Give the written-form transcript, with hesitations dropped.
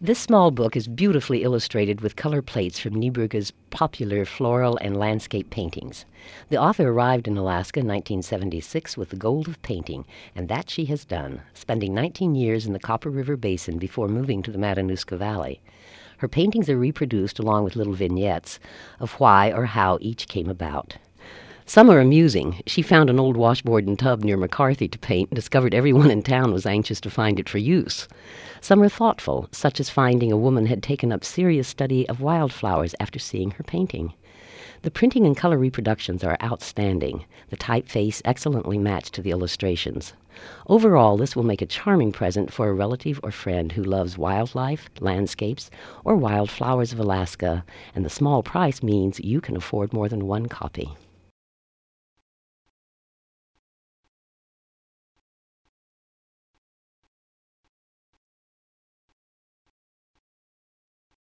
This small book is beautifully illustrated with color plates from Nieberger's popular floral and landscape paintings. The author arrived in Alaska in 1976 with the goal of painting, and that she has done, spending 19 years in the Copper River Basin before moving to the Matanuska Valley. Her paintings are reproduced along with little vignettes of why or how each came about. Some are amusing. She found an old washboard and tub near McCarthy to paint and discovered everyone in town was anxious to find it for use. Some are thoughtful, such as finding a woman had taken up serious study of wildflowers after seeing her painting. The printing and color reproductions are outstanding, the typeface excellently matched to the illustrations. Overall, this will make a charming present for a relative or friend who loves wildlife, landscapes, or wildflowers of Alaska, and the small price means you can afford more than one copy.